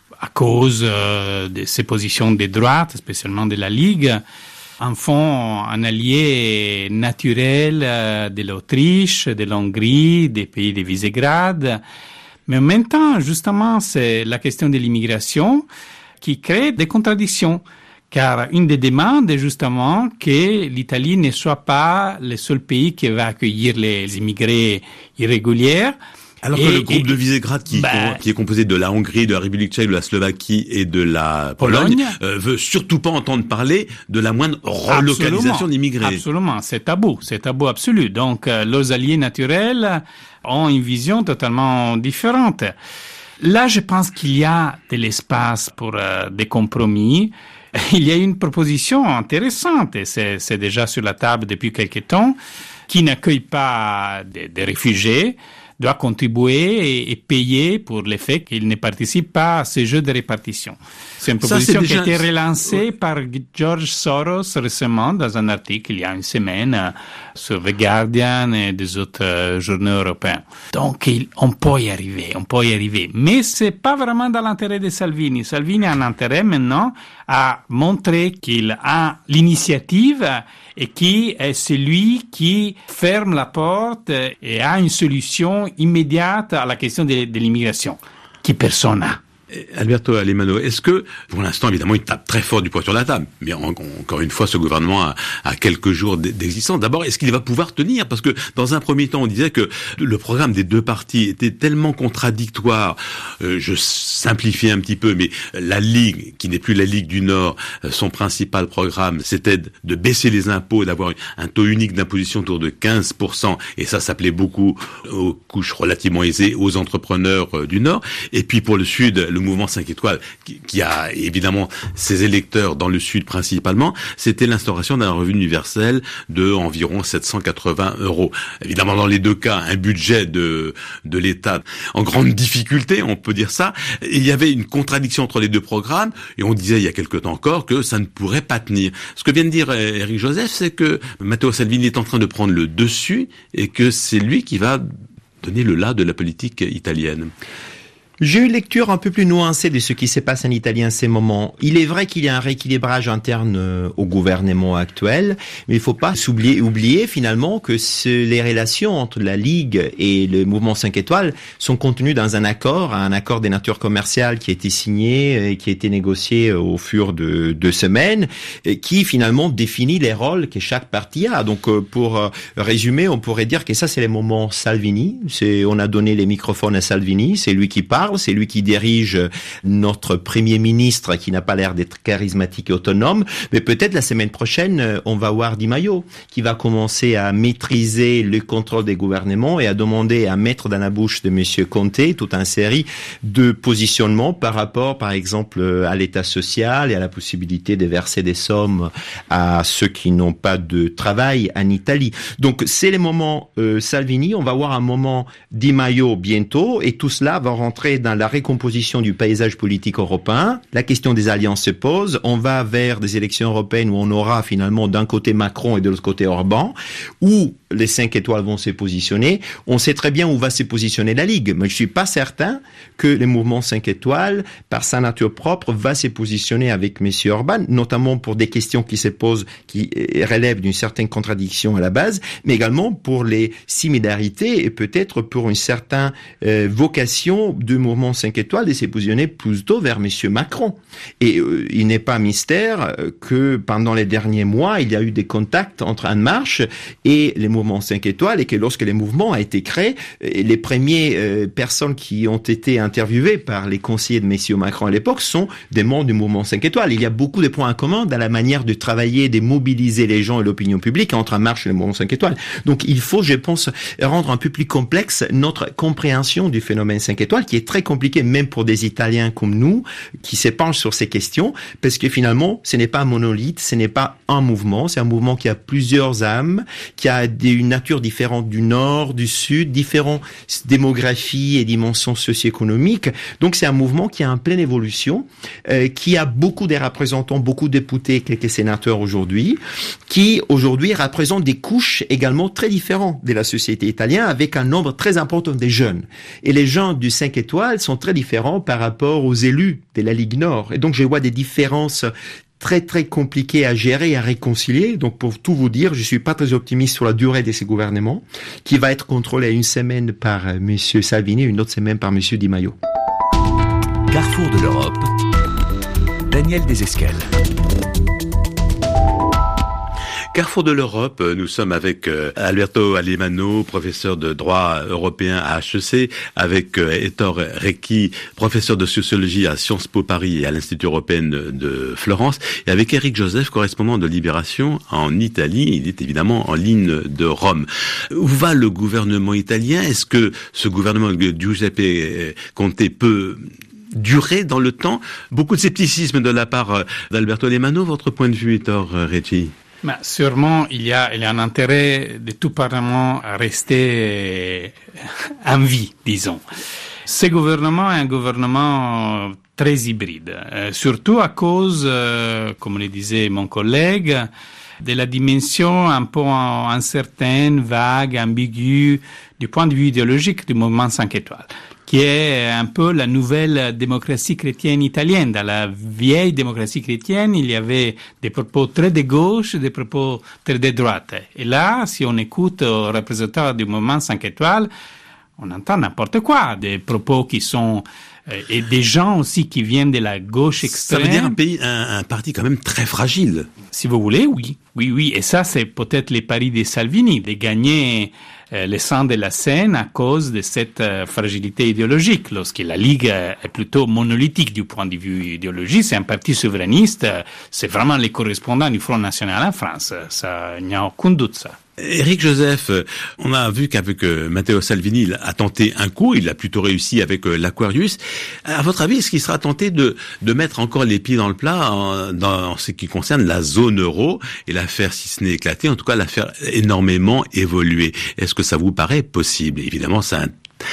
cause de ces positions de droite, spécialement de la Ligue, en font un allié naturel de l'Autriche, de l'Hongrie, des pays de Visegrad. Mais en même temps, justement, c'est la question de l'immigration qui crée des contradictions. Car une des demandes est justement que l'Italie ne soit pas le seul pays qui va accueillir les immigrés irréguliers. Alors que le groupe de Visegrad, qui est composé de la Hongrie, de la République tchèque, de la Slovaquie et de la Pologne, veut surtout pas entendre parler de la moindre relocalisation d'immigrés. Absolument, c'est tabou absolu. Donc, leurs alliés naturels ont une vision totalement différente. Là, je pense qu'il y a de l'espace pour des compromis. Il y a une proposition intéressante, et c'est déjà sur la table depuis quelque temps, qui n'accueille pas des réfugiés, doit contribuer et payer pour le fait qu'il ne participe pas à ces jeux de répartition. C'est une proposition qui a été relancée par George Soros récemment dans un article il y a une semaine sur The Guardian et des autres journaux européens. Donc, on peut y arriver. Mais c'est pas vraiment dans l'intérêt de Salvini. Salvini a un intérêt maintenant à montrer qu'il a l'initiative et qui est celui qui ferme la porte et a une solution immédiate à la question de l'immigration, qui personne n'a. Alberto Alemanno, est-ce que, pour l'instant, évidemment, il tape très fort du poing sur la table, mais encore une fois, ce gouvernement a quelques jours d'existence. D'abord, est-ce qu'il va pouvoir tenir? Parce que, dans un premier temps, on disait que le programme des deux partis était tellement contradictoire, je simplifie un petit peu, mais la Ligue, qui n'est plus la Ligue du Nord, son principal programme, c'était de baisser les impôts, d'avoir un taux unique d'imposition autour de 15%, et ça plaît beaucoup aux couches relativement aisées, aux entrepreneurs du Nord. Et puis, pour le Sud, le mouvement 5 étoiles, qui a évidemment ses électeurs dans le Sud principalement, c'était l'instauration d'un revenu universel de environ 780 €. Évidemment, dans les deux cas, un budget de l'État en grande difficulté, on peut dire ça. Et il y avait une contradiction entre les deux programmes, et on disait il y a quelque temps encore que ça ne pourrait pas tenir. Ce que vient de dire Éric Joseph, c'est que Matteo Salvini est en train de prendre le dessus, et que c'est lui qui va donner le là de la politique italienne. J'ai une lecture un peu plus nuancée de ce qui se passe en Italie en ces moments. Il est vrai qu'il y a un rééquilibrage interne au gouvernement actuel, mais il ne faut pas oublier finalement que les relations entre la Ligue et le mouvement 5 étoiles sont contenues dans un accord de nature commerciale qui a été signé et qui a été négocié au fur de 2 semaines, et qui finalement définit les rôles que chaque parti a. Donc pour résumer, on pourrait dire que ça c'est le moment Salvini. On a donné les microphones à Salvini, c'est lui qui parle. C'est lui qui dirige notre Premier ministre qui n'a pas l'air d'être charismatique et autonome. Mais peut-être la semaine prochaine, on va voir Di Maio qui va commencer à maîtriser le contrôle des gouvernements et à demander à mettre dans la bouche de Monsieur Conte toute une série de positionnements par rapport, par exemple, à l'État social et à la possibilité de verser des sommes à ceux qui n'ont pas de travail en Italie. Donc c'est le moment Salvini. On va voir un moment Di Maio bientôt, et tout cela va rentrer dans la récomposition du paysage politique européen. La question des alliances se pose. On va vers des élections européennes où on aura finalement d'un côté Macron et de l'autre côté Orban, où les 5 étoiles vont se positionner. On sait très bien où va se positionner la Ligue, mais je suis pas certain que le mouvement 5 étoiles, par sa nature propre, va se positionner avec M. Orban, notamment pour des questions qui se posent, qui relèvent d'une certaine contradiction à la base, mais également pour les similarités et peut-être pour une certaine vocation du mouvement 5 étoiles de se positionner plutôt vers M. Macron. Et il n'est pas mystère que pendant les derniers mois, il y a eu des contacts entre En Marche et les mouvements 5 étoiles, et que lorsque le mouvement a été créé, les premières personnes qui ont été interviewées par les conseillers de M. Macron à l'époque sont des membres du mouvement 5 étoiles. Il y a beaucoup de points en commun dans la manière de travailler, de mobiliser les gens et l'opinion publique entre En Marche et le mouvement 5 étoiles. Donc il faut, je pense, rendre un peu plus complexe notre compréhension du phénomène 5 étoiles, qui est très compliqué même pour des Italiens comme nous, qui se penchent sur ces questions, parce que finalement, ce n'est pas un monolithe, ce n'est pas un mouvement, c'est un mouvement qui a plusieurs âmes, qui a une nature différente du nord, du sud, différentes démographies et dimensions socio-économiques. Donc c'est un mouvement qui est en pleine évolution, qui a beaucoup de représentants, beaucoup de députés, quelques sénateurs aujourd'hui, qui aujourd'hui représentent des couches également très différentes de la société italienne, avec un nombre très important de jeunes. Et les gens du 5 étoiles sont très différents par rapport aux élus de la Ligue Nord. Et donc je vois des différences très très compliquées à gérer et à réconcilier. Donc pour tout vous dire, je suis pas très optimiste sur la durée de ces gouvernements, qui va être contrôlé une semaine par M. Salvini, une autre semaine par M. Di Maio. Carrefour de l'Europe, Daniel Desesquelles. Carrefour de l'Europe, nous sommes avec Alberto Alemanno, professeur de droit européen à HEC, avec Ettore Recchi, professeur de sociologie à Sciences Po Paris et à l'Institut européen de Florence, et avec Éric Joseph, correspondant de Libération en Italie. Il est évidemment en ligne de Rome. Où va le gouvernement italien? Est-ce que ce gouvernement de Giuseppe Conte peut durer dans le temps? Beaucoup de scepticisme de la part d'Alberto Alemanno. Votre point de vue, Ettore Recchi? Mais sûrement, il y a un intérêt de tout Parlement à rester en vie, disons. Ce gouvernement est un gouvernement très hybride, surtout à cause, comme le disait mon collègue, de la dimension un peu incertaine, vague, ambiguë du point de vue idéologique du mouvement 5 étoiles, qui est un peu la nouvelle démocratie chrétienne italienne. Dans la vieille démocratie chrétienne, il y avait des propos très de gauche, des propos très de droite. Et là, si on écoute aux représentants du mouvement 5 étoiles, on entend n'importe quoi, des propos qui sont et des gens aussi qui viennent de la gauche extrême. Ça veut dire un parti quand même très fragile. Si vous voulez, oui. Et ça, c'est peut-être les paris de Salvini, de gagner le sang de la scène à cause de cette fragilité idéologique. Lorsque la Ligue est plutôt monolithique du point de vue idéologique, c'est un parti souverainiste, c'est vraiment les correspondants du Front National en France. Ça, il n'y a aucun doute, ça. Éric Joseph, on a vu qu'avec Matteo Salvini, il a tenté un coup, il a plutôt réussi avec l'Aquarius. À votre avis, est-ce qu'il sera tenté de mettre encore les pieds dans le plat dans ce qui concerne la zone euro et l'affaire, si ce n'est éclatée, en tout cas l'affaire énormément évolué? Est-ce que ça vous paraît possible? Évidemment, ça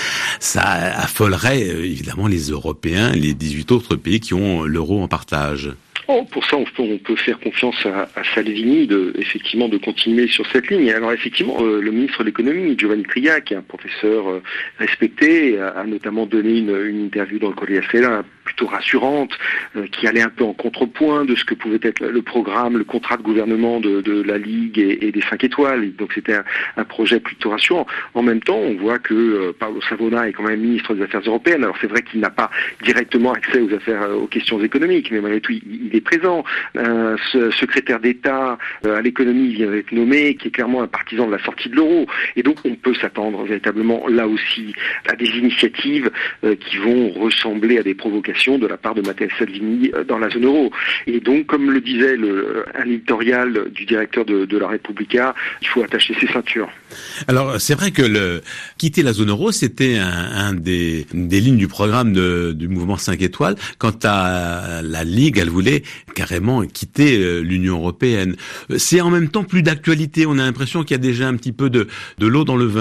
affolerait évidemment les Européens, les 18 autres pays qui ont l'euro en partage. Pour ça, on peut faire confiance à Salvini effectivement de continuer sur cette ligne. Alors effectivement, le ministre de l'économie, Giovanni Tria, qui est un professeur respecté, a notamment donné une interview dans le Corriere della Sera plutôt rassurante, qui allait un peu en contrepoint de ce que pouvait être le programme, le contrat de gouvernement de la Ligue et des 5 étoiles. Donc c'était un projet plutôt rassurant. En même temps, on voit que Paolo Savona est quand même ministre des Affaires européennes. Alors c'est vrai qu'il n'a pas directement accès aux questions économiques, mais malgré tout, il est présent. Ce secrétaire d'État à l'économie vient d'être nommé, qui est clairement un partisan de la sortie de l'euro. Et donc on peut s'attendre véritablement là aussi à des initiatives qui vont ressembler à des provocations de la part de Matteo Salvini dans la zone euro. Et donc, comme le disait un éditorial du directeur de la Repubblica, il faut attacher ses ceintures. Alors, c'est vrai que quitter la zone euro, c'était un des lignes du programme du mouvement 5 étoiles. Quant à la Ligue, elle voulait carrément quitter l'Union européenne. C'est en même temps plus d'actualité. On a l'impression qu'il y a déjà un petit peu de l'eau dans le vin.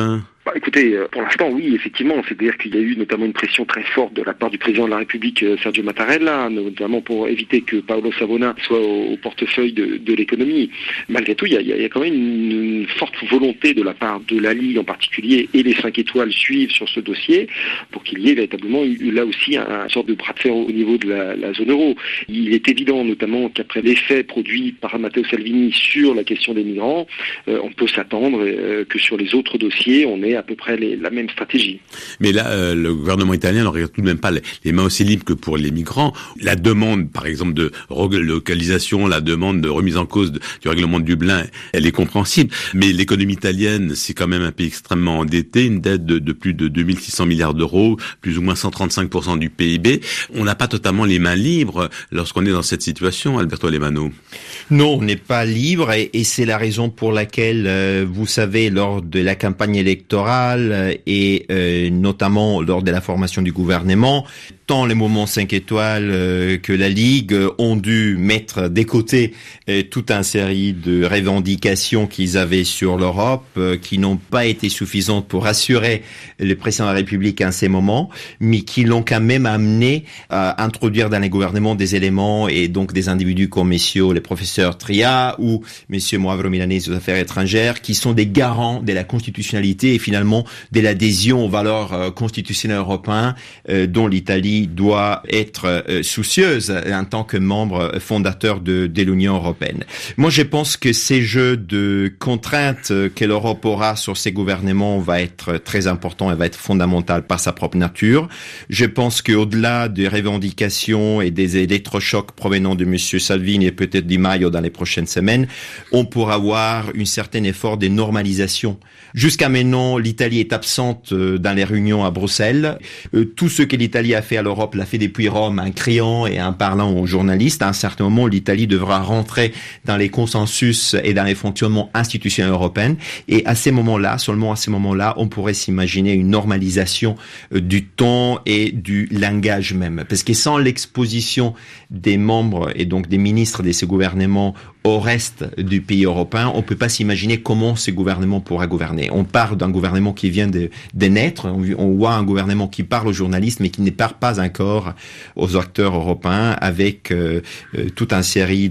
Écoutez, pour l'instant, oui, effectivement. C'est-à-dire qu'il y a eu notamment une pression très forte de la part du président de la République, Sergio Mattarella, notamment pour éviter que Paolo Savona soit au portefeuille de l'économie. Malgré tout, il y a quand même une forte volonté de la part de la Ligue en particulier et les 5 étoiles suivent sur ce dossier pour qu'il y ait véritablement là aussi un sorte de bras de fer au niveau de la zone euro. Il est évident notamment qu'après l'effet produit par Matteo Salvini sur la question des migrants, on peut s'attendre que sur les autres dossiers, on ait à peu près la même stratégie. Mais là, le gouvernement italien n'aurait tout de même pas les mains aussi libres que pour les migrants. La demande, par exemple, de relocalisation, la demande de remise en cause du règlement de Dublin, elle est compréhensible. Mais l'économie italienne, c'est quand même un pays extrêmement endetté, une dette de plus de 2600 milliards d'euros, plus ou moins 135% du PIB. On n'a pas totalement les mains libres lorsqu'on est dans cette situation, Alberto Alemanno. Non, on n'est pas libre et c'est la raison pour laquelle, vous savez, lors de la campagne électorale et notamment lors de la formation du gouvernement, tant les mouvements 5 étoiles que la Ligue ont dû mettre des côtés toute une série de revendications qu'ils avaient sur l'Europe qui n'ont pas été suffisantes pour assurer le président de la République à ces moments, mais qui l'ont quand même amené à introduire dans les gouvernements des éléments et donc des individus comme messieurs les professeurs Tria ou monsieur Moavero Milanese aux affaires étrangères qui sont des garants de la constitutionnalité et finalement de l'adhésion aux valeurs constitutionnelles européennes dont l'Italie doit être soucieuse en tant que membre fondateur de l'Union européenne. Moi, je pense que ces jeux de contraintes que l'Europe aura sur ses gouvernements va être très important et va être fondamental par sa propre nature. Je pense qu'au-delà des revendications et des électrochocs provenant de monsieur Salvini et peut-être Di Maio dans les prochaines semaines, on pourra avoir un certain effort de normalisation. Jusqu'à maintenant, l'Italie est absente dans les réunions à Bruxelles. Tout ce que l'Italie a fait à l'Europe l'a fait depuis Rome en criant et en parlant aux journalistes. À un certain moment, l'Italie devra rentrer dans les consensus et dans les fonctionnements institutionnels européens. Et à ces moments-là, seulement à ces moments-là, on pourrait s'imaginer une normalisation du ton et du langage même. Parce que sans l'exposition des membres et donc des ministres de ces gouvernements au reste du pays européen, on peut pas s'imaginer comment ce gouvernement pourra gouverner. On parle d'un gouvernement qui vient de naître, on voit un gouvernement qui parle aux journalistes mais qui ne parle pas encore aux acteurs européens avec toute une série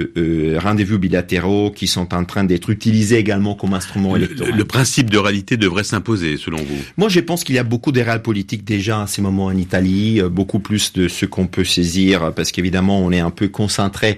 de rendez-vous bilatéraux qui sont en train d'être utilisés également comme instrument électoral. Le principe de réalité devrait s'imposer, selon vous? Moi, je pense qu'il y a beaucoup de réels politiques déjà à ces moments en Italie, beaucoup plus de ce qu'on peut saisir, parce qu'évidemment, on est un peu concentré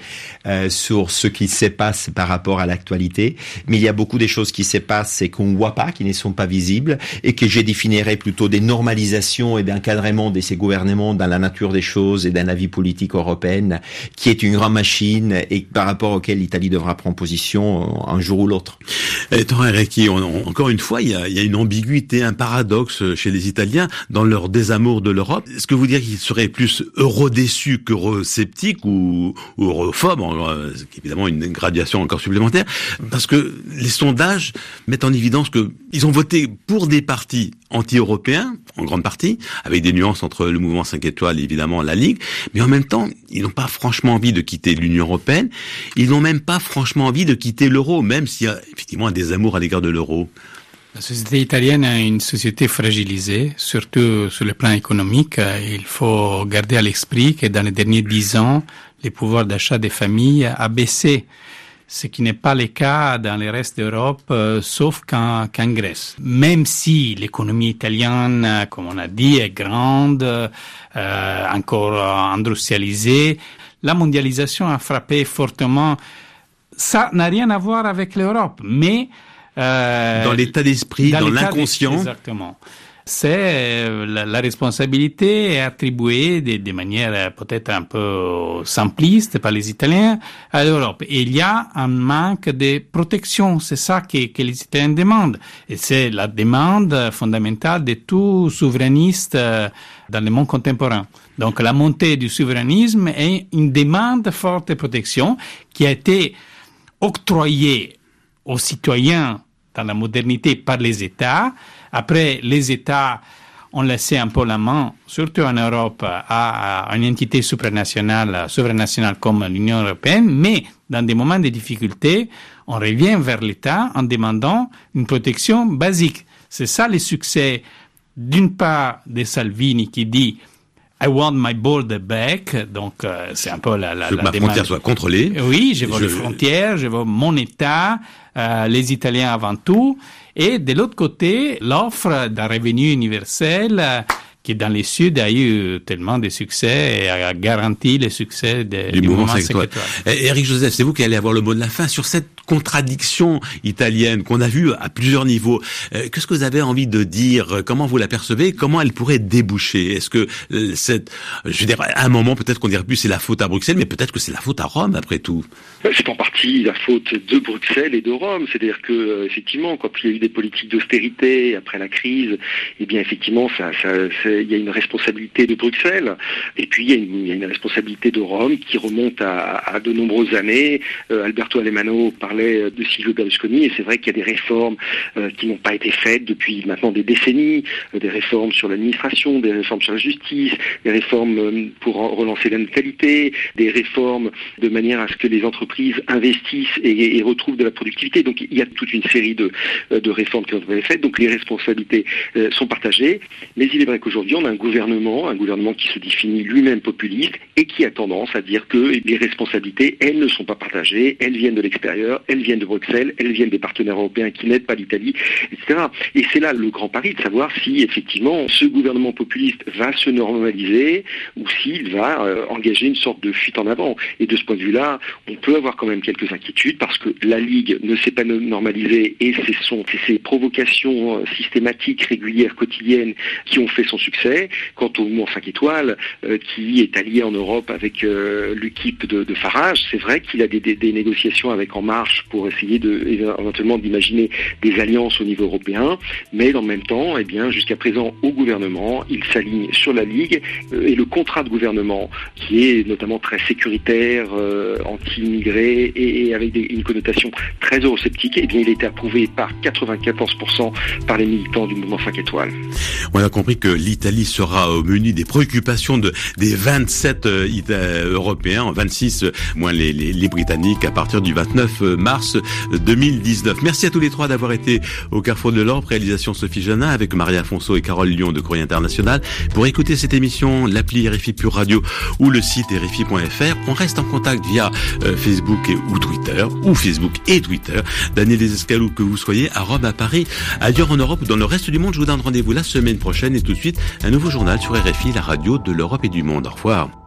sur ce qui se passe par rapport à l'actualité, mais il y a beaucoup de choses qui se passent et qu'on ne voit pas, qui ne sont pas visibles, et que je définirais plutôt des normalisations et d'encadrement de ces gouvernements dans la nature des choses et dans la vie politique européenne, qui est une grande machine et par rapport auquel l'Italie devra prendre position un jour ou l'autre. Recchi, encore une fois, il y a une ambiguïté, un paradoxe chez les Italiens dans leur désamour de l'Europe. Est-ce que vous direz qu'ils seraient plus euro-déçus qu'euro-sceptiques ou europhobes, évidemment une gradation encore supplémentaire, parce que les sondages mettent en évidence qu'ils ont voté pour des partis anti-européens, en grande partie, avec des nuances entre le mouvement 5 étoiles et évidemment la Ligue, mais en même temps, ils n'ont pas franchement envie de quitter l'Union européenne, ils n'ont même pas franchement envie de quitter l'euro, même s'il y a effectivement un désamour à l'égard de l'euro. La société italienne est une société fragilisée, surtout sur le plan économique. Il faut garder à l'esprit que dans les derniers 10 ans, le pouvoir d'achat des familles a baissé, ce qui n'est pas le cas dans le reste d'Europe, sauf qu'en Grèce. Même si l'économie italienne, comme on a dit, est grande, encore industrialisée, la mondialisation a frappé fortement. Ça n'a rien à voir avec l'Europe, mais dans l'état d'esprit, dans l'inconscient. Exactement. C'est la responsabilité est attribuée de manière peut-être un peu simpliste par les Italiens à l'Europe. Et il y a un manque de protection, c'est ça que les Italiens demandent. Et c'est la demande fondamentale de tout souverainiste dans le monde contemporain. Donc la montée du souverainisme est une demande forte de protection qui a été octroyée aux citoyens dans la modernité par les États. Après, les États ont laissé un peu la main, surtout en Europe, à une entité supranationale comme l'Union européenne, mais dans des moments de difficulté, on revient vers l'État en demandant une protection basique. C'est ça le succès, d'une part, de Salvini qui dit I want my border back, donc c'est un peu la ma frontière soit contrôlée. Oui, je veux les frontières, je veux mon État, les Italiens avant tout. Et de l'autre côté, l'offre d'un revenu universel qui dans les Sud a eu tellement de succès et a garanti le succès du mouvement 5 étoiles. Éric Joseph, c'est vous qui allez avoir le mot de la fin sur cette contradiction italienne qu'on a vue à plusieurs niveaux. Qu'est-ce que vous avez envie de dire? Comment vous la percevez? Comment elle pourrait déboucher? Est-ce que je veux dire, à un moment, peut-être qu'on dirait plus c'est la faute à Bruxelles, mais peut-être que c'est la faute à Rome, après tout. C'est en partie la faute de Bruxelles et de Rome. C'est-à-dire que, effectivement, quand il y a eu des politiques d'austérité après la crise, eh bien, effectivement, il y a une responsabilité de Bruxelles, et puis il y a une responsabilité de Rome qui remonte à de nombreuses années. Alberto Alemanno parlait de Silvio Berlusconi, et c'est vrai qu'il y a des réformes qui n'ont pas été faites depuis maintenant des décennies, des réformes sur l'administration, des réformes sur la justice, des réformes pour relancer la natalité, des réformes de manière à ce que les entreprises investissent et retrouvent de la productivité. Donc il y a toute une série de réformes qui ont été faites, donc les responsabilités sont partagées, mais il est vrai qu'aujourd'hui on a un gouvernement qui se définit lui-même populiste et qui a tendance à dire que les responsabilités, elles ne sont pas partagées, elles viennent de l'extérieur, elles viennent de Bruxelles, elles viennent des partenaires européens qui n'aident pas l'Italie, etc. Et c'est là le grand pari de savoir si effectivement ce gouvernement populiste va se normaliser ou s'il va engager une sorte de fuite en avant. Et de ce point de vue-là, on peut avoir quand même quelques inquiétudes parce que la Ligue ne s'est pas normalisée et c'est ces provocations systématiques, régulières, quotidiennes qui ont fait son succès. Quant au mouvement 5 étoiles, qui est allié en Europe avec l'équipe de Farage, c'est vrai qu'il a des négociations avec En Marche pour essayer éventuellement d'imaginer des alliances au niveau européen, mais en même temps, eh bien, jusqu'à présent, au gouvernement, il s'aligne sur la Ligue et le contrat de gouvernement, qui est notamment très sécuritaire, anti-immigré et avec une connotation très eurosceptique, eh bien, il a été approuvé par 94% par les militants du mouvement 5 étoiles. On a compris que l'Italie sera au menu des préoccupations des 27 Européens, 26 moins les Britanniques à partir du 29 mars 2019. Merci à tous les trois d'avoir été au Carrefour de l'Europe. Réalisation Sophie Janin avec Maria Afonso et Carole Lyon de Courrier International. Pour écouter cette émission, l'appli RFI Pure Radio ou le site RFI.fr. On reste en contact via Facebook ou Twitter, ou Facebook et Twitter. Daniel Desescales, où que vous soyez, à Rome, à Paris, ailleurs en Europe ou dans le reste du monde. Je vous donne rendez-vous la semaine prochaine et tout de suite un nouveau journal sur RFI, la radio de l'Europe et du monde. Au revoir.